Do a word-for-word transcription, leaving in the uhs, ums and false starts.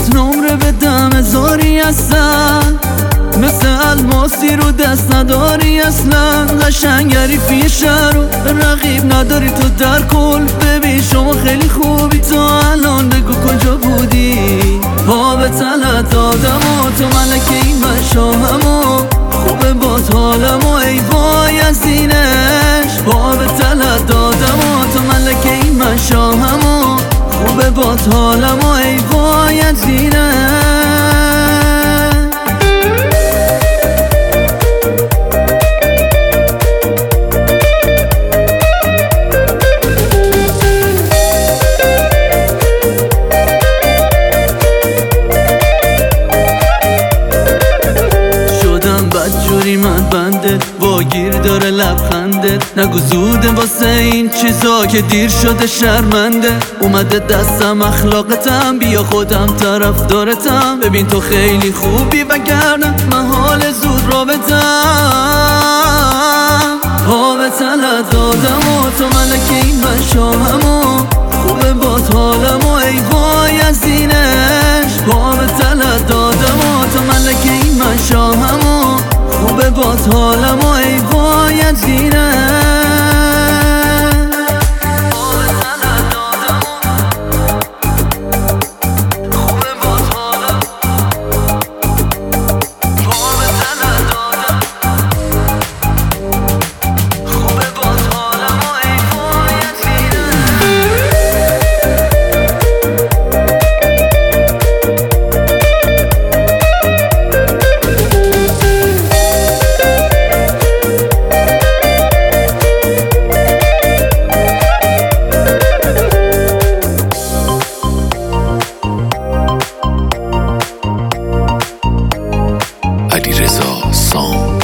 نمره بدم هزاری هستن، مثل الماسی رو دست نداری اصلا. قشنگری فی شهر و رقیب نداری تو در کل. ببین شما خیلی خوبی، تو الان بگو کجا بودی. پا به تلت دادم و تو ملکه این مشامم و خوبه بات حالم و ای وای از اینش. پا به تلت دادم و تو ملکه این مشامم و خوبه بات حالم و ای وای از اینش. بدجوری من بنده واگیر داره لبخنده. نگو زوده واسه این چیزا که دیر شده شرمنده. اومده دستم اخلاقتم، بیا خودم طرف دارتم. ببین تو خیلی خوبی وگرنه من حال زود را بدم. پا به تلت دادم و تو ملکه این مشامم و خوبه بات حالم و ای وای از اینش. پا به تلت دادم و تو ملکه این مشامم و خوبه بات حالم و ای وای از اینش. علیرضا سام.